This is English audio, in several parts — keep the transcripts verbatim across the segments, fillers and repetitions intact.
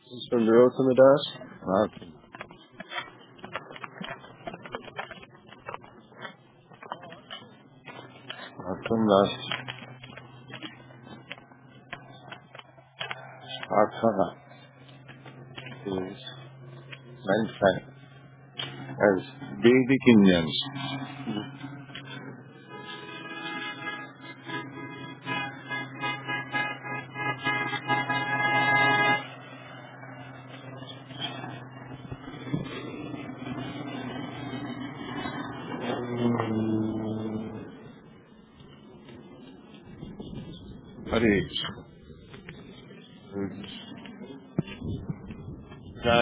From the Rotterdam Das? Hatun. Hatun Das. Hatsana is mankind as Vedic Indians. Hare Krishna. Jai.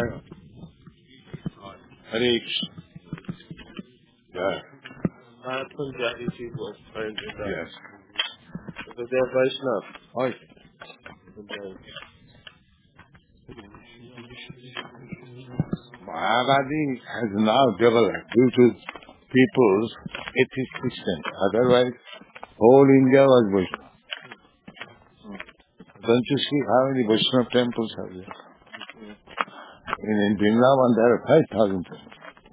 Hare Krishna. Jai. Mahatma Gandhi was friends with that. Yes. Because they're Vaishnav. Okay. Mayavadi has now developed due to people's atheist system. Otherwise, whole India was Vaishnava. Don't you see how many Vaishnava temples are there? In, in Vrindavan, there are five thousand temples.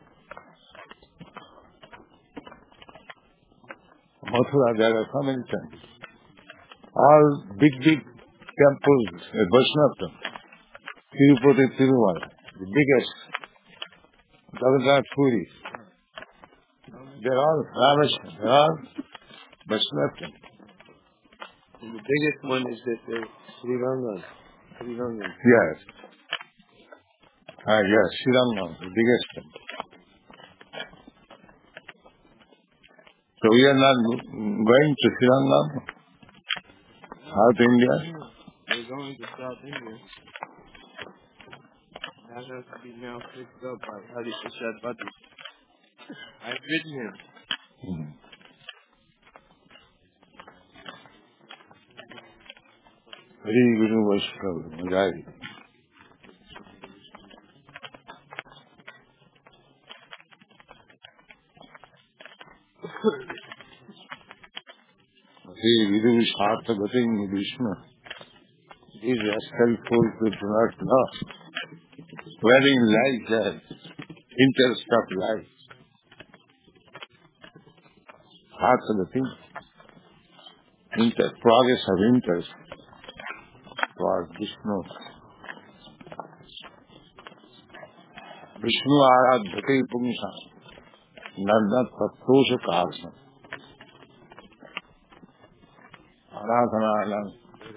Mathura, there are so many temples. All big, big temples, uh, Vaishnava temples. Tirupati, Tirumala, the biggest. Jagannath Puri. They're all Rameshwar. They're all Vaishnava temples. And the biggest one is that the Sri Rangam. Sri Rangam. Yes. Ah, yes, Srirangam, the biggest temple. So we are not going to Srirangam, South India. We're going to South India. That has to be now picked up by Hari Prasad Bhatti. I've written him. Hmm. Hari Guru Vaishnava, Mujari. Hari Guru Sartha Gating Vishnu. These rascal fools who do not know. Wearing lies as interest of life. Sartha Gating. Inter, progress of interest for Vishnu. Vishnu Aradhati Pumsa. Nanda Tattosha Karsa. Aradhana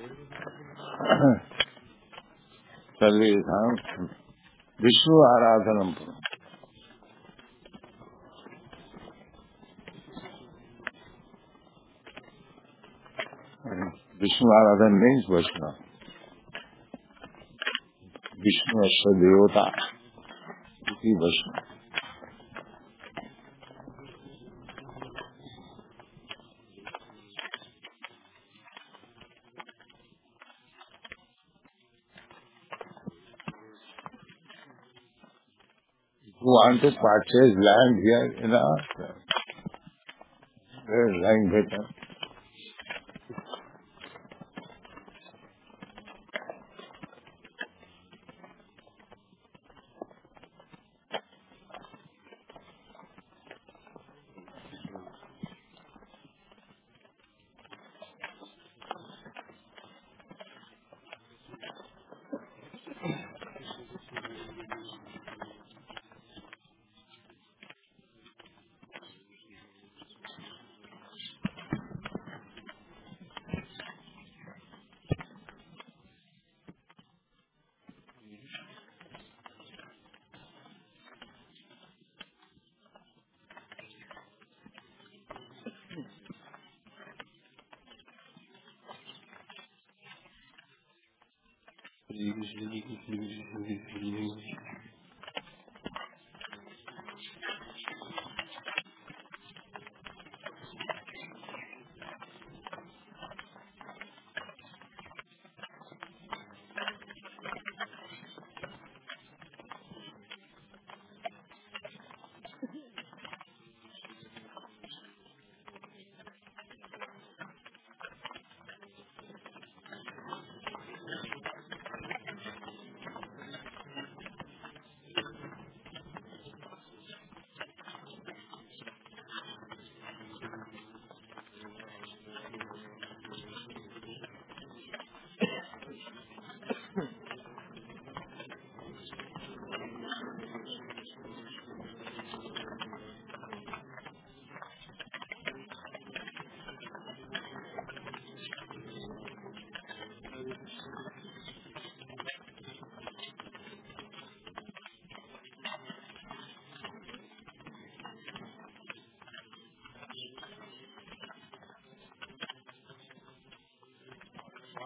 Sarvesham Vishnu Aradhanam. Vishnu Aradhan means Vaishnava. Vishnu Asya Devata. Iti Vaishnava. Who want to purchase land here in our where is lying better?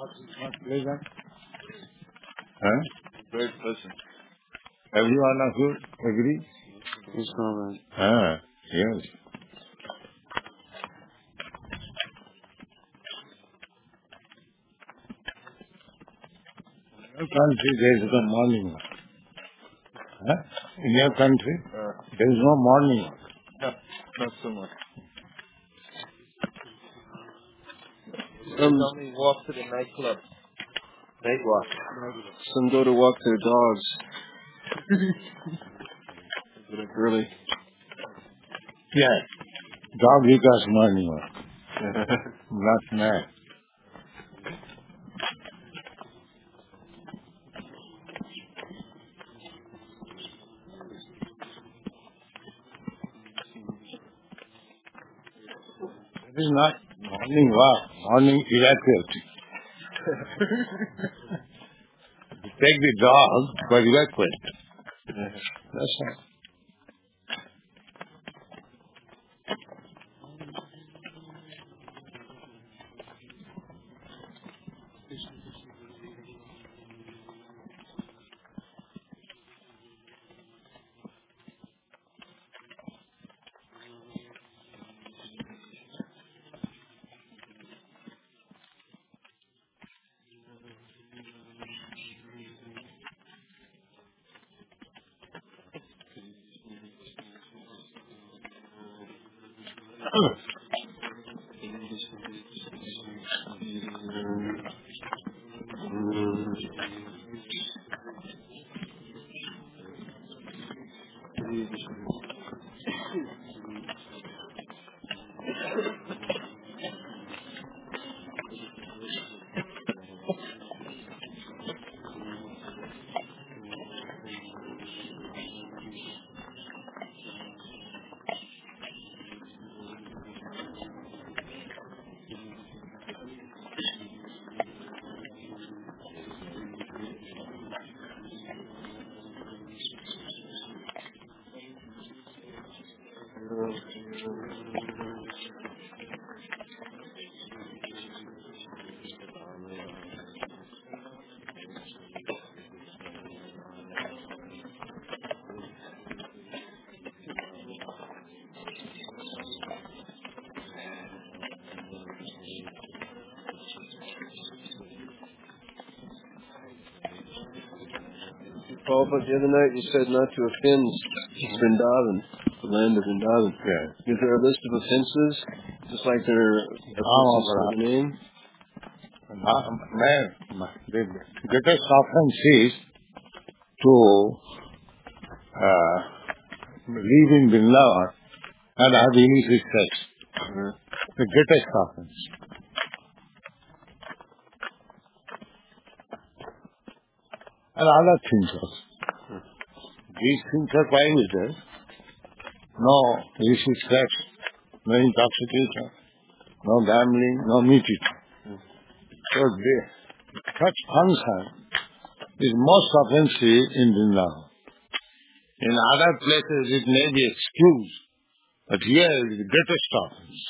Not pleasant. Huh? Great person. Everyone of you agree? Yes, Comrade. Ah, yes. In your country, there is no morning walk. Huh? In your country, Uh, there is no morning walk. no, not so much. Some only walk to the nightclub. Night walk. Some go to walk their dogs. But it's early. Yeah. Dog because morning walk. Not mad. It is not morning walk. Morning evacuate. Take the dog, but evacuate. That's all. Paul, but the other night you said not to offend Vrindavan, the land of Vrindavan. Yeah. Is there a list of offenses, just like there are offenses for the name? Uh, man, the greatest offense is to uh, live in Vrindavan and have illicit sex. Uh-huh. The greatest offense. And other things also. These things are prohibited. No illicit sex, no intoxication, no gambling, no meat eating. So they, such function is most offensive in Vrindavan. In other places it may be excused, but here is the greatest offense.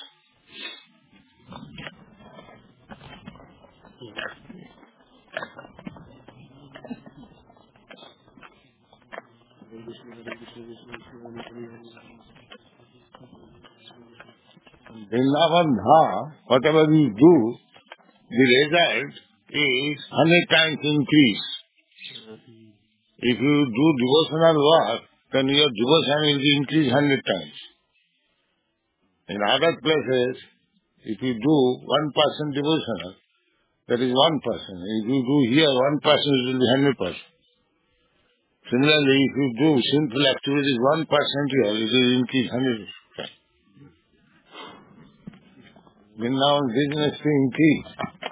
Vrindavan Dham, whatever you do, the result is hundred times increase. If you do devotional work, then your devotion will be increased hundred times. In other places, if you do one person devotional, that is one person. If you do here one person, it will be hundred percent. Similarly, if you do sinful activities one percent here, it will increase hundred percent. Then now business to increase.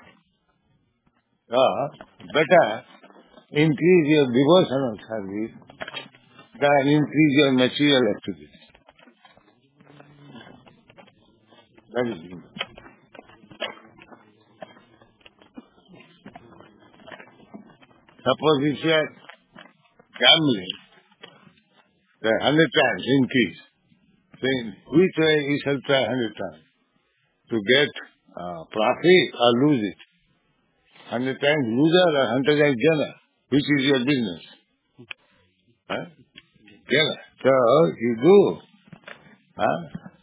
Uh, better increase your devotional service than increase your material activities. That is it. Suppose if you are gambling, the hundred times increase. Then which way you shall try hundred times? To get uh, profit or lose it? Hundred times loser or hundred times gainer? Which is your business? Huh? Gainer. So you do. Huh?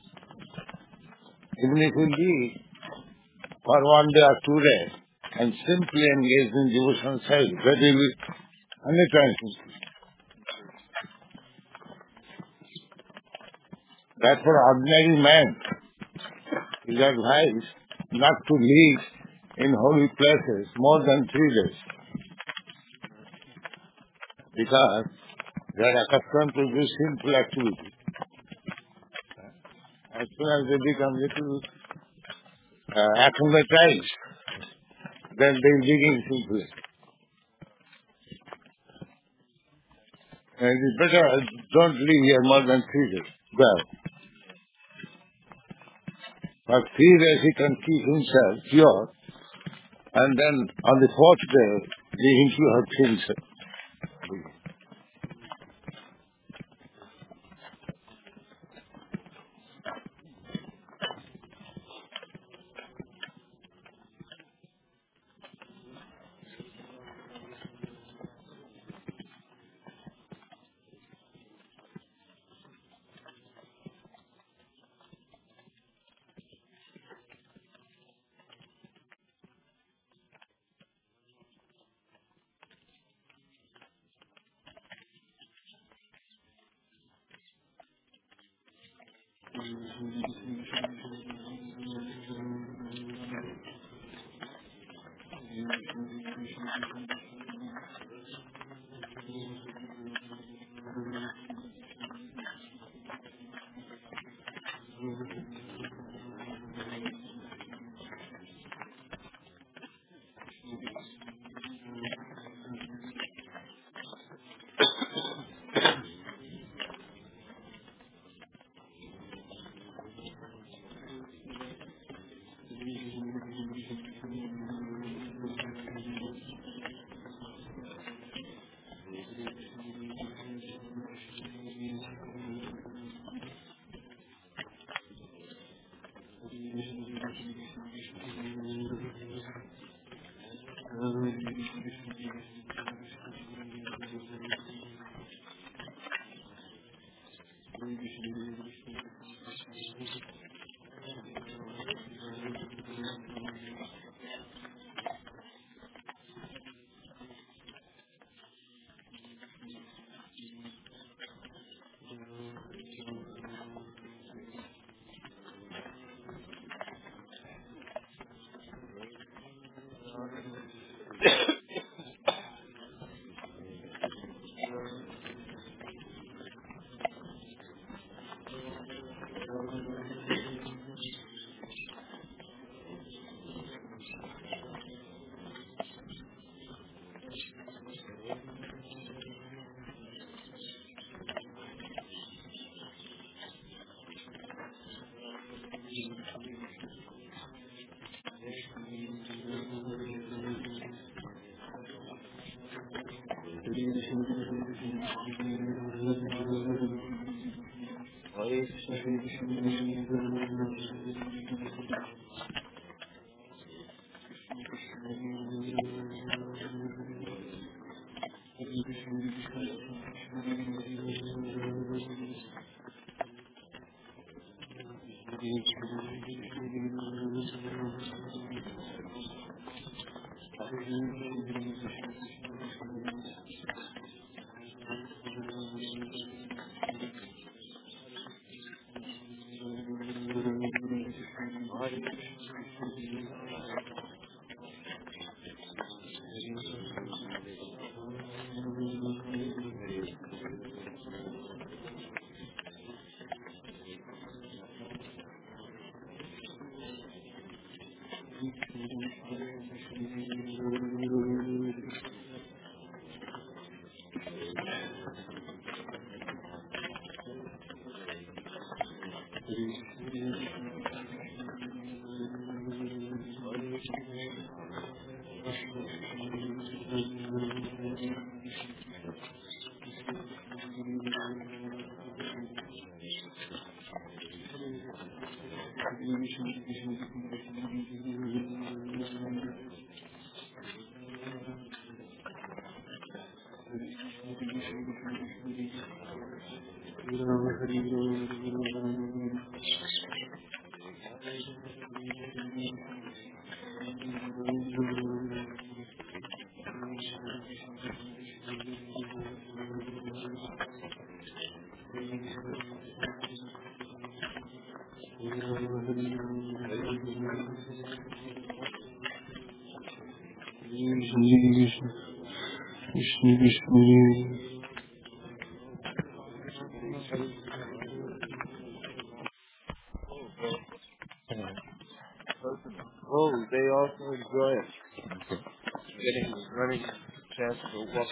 Even if you be for one day or two days and simply engage in devotional service, that will be hundred times. That for ordinary man is advised not to live in holy places more than three days because they are accustomed to this simple activity. As soon as they become little uh, acclimatized, then they begin simply. And it's better don't live here more than three days. Well, for three days he can keep himself pure, and then on the fourth day he impure himself. Oh, they also enjoy it. Getting running chance to walk.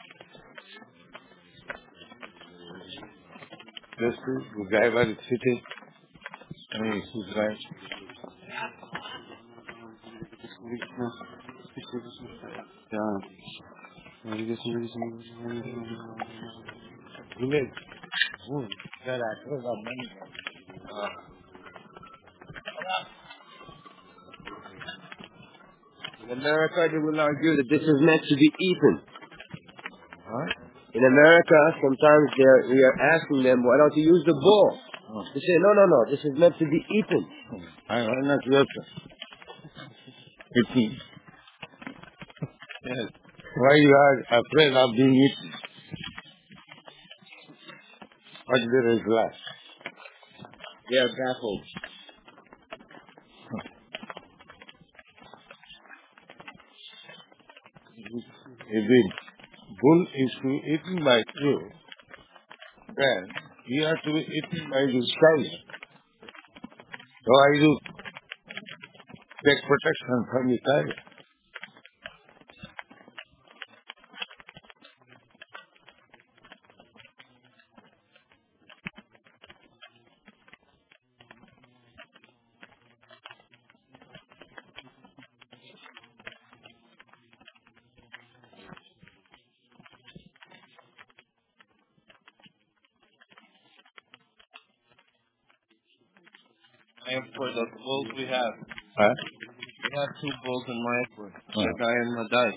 This is the guy by the city. I mean, he's right. Village. Hmm. There are actors of many. In America, they will argue that this is meant to be eaten. Huh? In America, sometimes they're, we are asking them, why don't you use the bowl? Oh. They say, no, no, no, this is meant to be eaten. I am not welcome. It's me. Yes. Why you are afraid of being eaten? What there is left? They are baffled. If the bull is to be eaten by you, then you have to be eaten by the tiger. So I do take protection from the tiger. I am for the bulls we have. Huh? We have two bulls in my airport. Oh. Shaddai and Madai.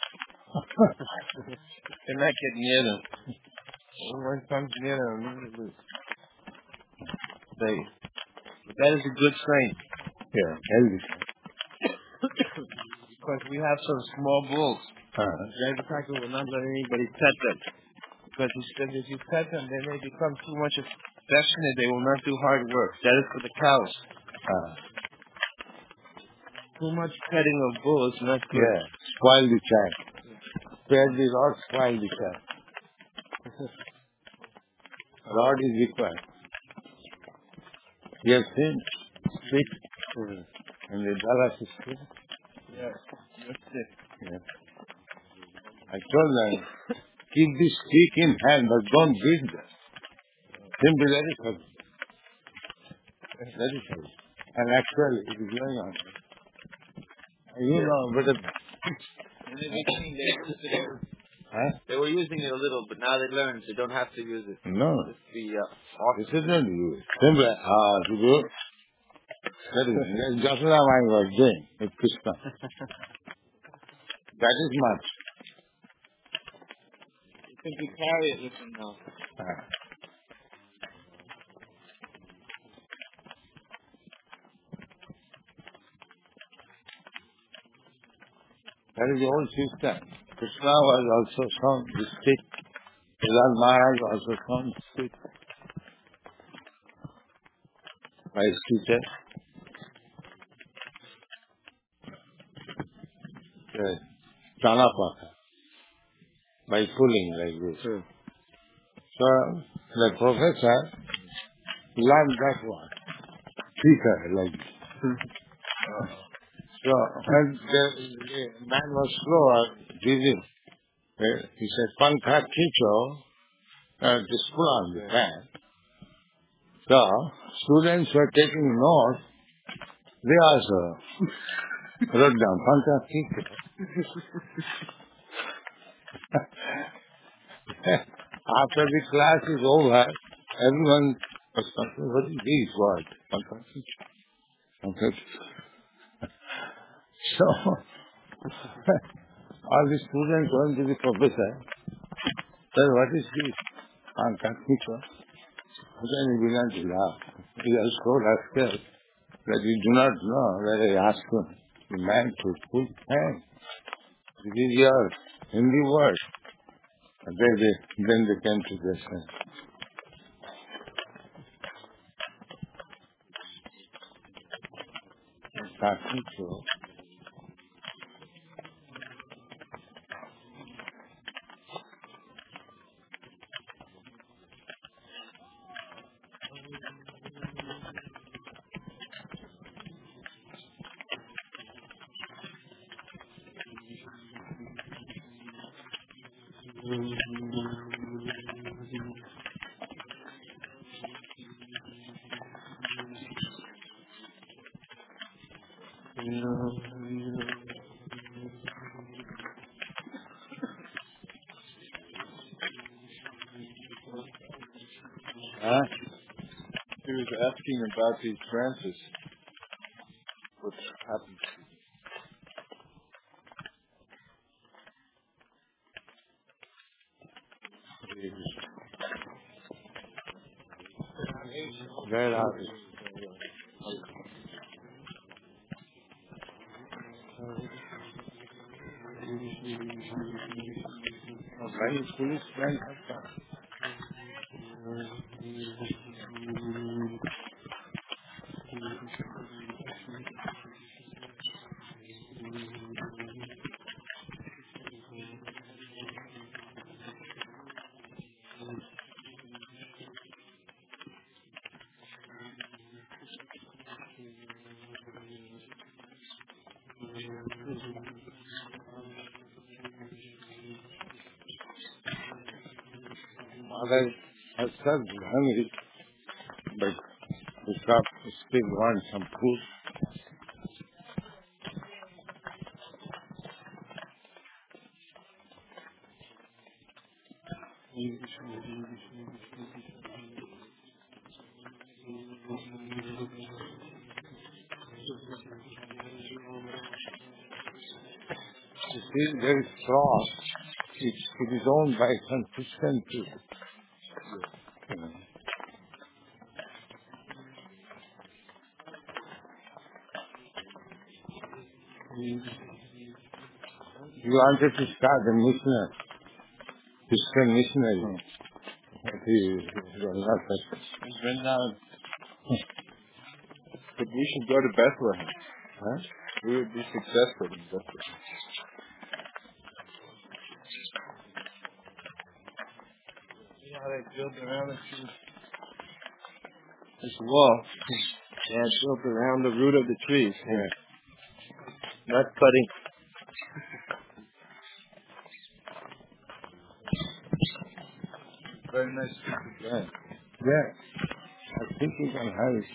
Cannot get near them. Everyone comes near them immediately. They, but that is a good sign. Yeah, healthy. Because we have some small bulls. Uh-huh. The attacker will not let anybody pet them. Because he said if you pet them, they may become too much affectionate. They will not do hard work. That is for the cows. Uh-huh. Too much petting of bulls is not good. Yeah, spoil the child. Spare the rod, spoil the child. Rod is required. You have seen stick in the Dallas school? Yes, you're sick. Yeah. I told them, keep this stick in hand, but don't beat them. Simply let it happen. Let it happen. And actually, it is going on. You Yeah. know, but... In the beginning, they used it. Huh? They were using it a little, but now they learned they don't have to use it. No. Just be uh, off. This is not you. Simply, ah, to do. That is, that's just what I was doing with Krishna. That is much. You think you carry it with them now? Ah. That is the old system. Krishna was also shown the stick. Prahlad Maharaj was also shown the stick by his teacher. The Chanapaka. By pulling like this. True. So the professor learned that one. Teacher like this. So when the, the man was slow at breathing, uh, he said, Pankha Kicho, uh, this pull on the man. So students were taking notes. They also wrote down Pankha Kicho. After the class is over, everyone was thinking, what is this word? Pankha Kicho. Pankha Kicho. So all the students going to the professor, Sir, what is this? On Kaknichwa. Then he began to laugh. He was so rascal that he do not know that I asked him, the man to put hand. This is your Hindi word. And then they, then they came to this sense. Kaknichwa. Huh? He was asking about these branches. What happened? Where are we? Many policemen have come. Mother has said hungry, but the shop still wants some food. You see, there is fraud. It, it is owned by some Christian people. You wanted to start a missionary, Christian missionary. But he he was not successful. Vrindavan. But we should go to Bethlehem. Huh? We would be successful in Bethlehem. See how they built around this, this wall? Yeah, it's built around the root of the trees. Yeah. Not cutting. Very nice people. Yeah. Yeah. I think you can have it.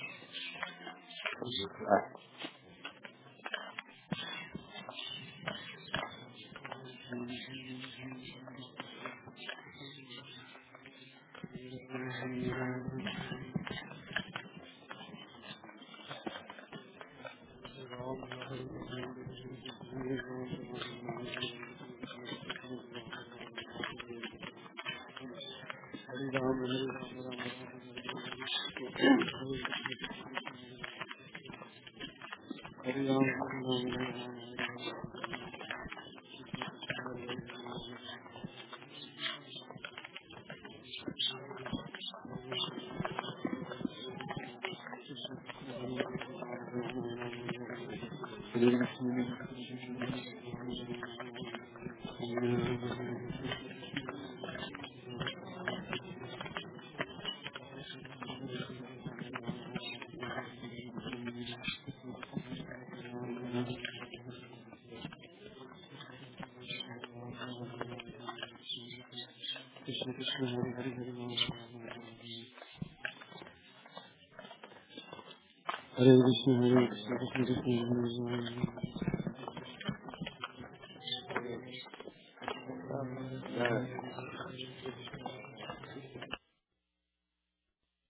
Krishna Krishna Hare Hare Hare Rama Hare Krishna Hare Krishna Krishna Krishna Hare Hare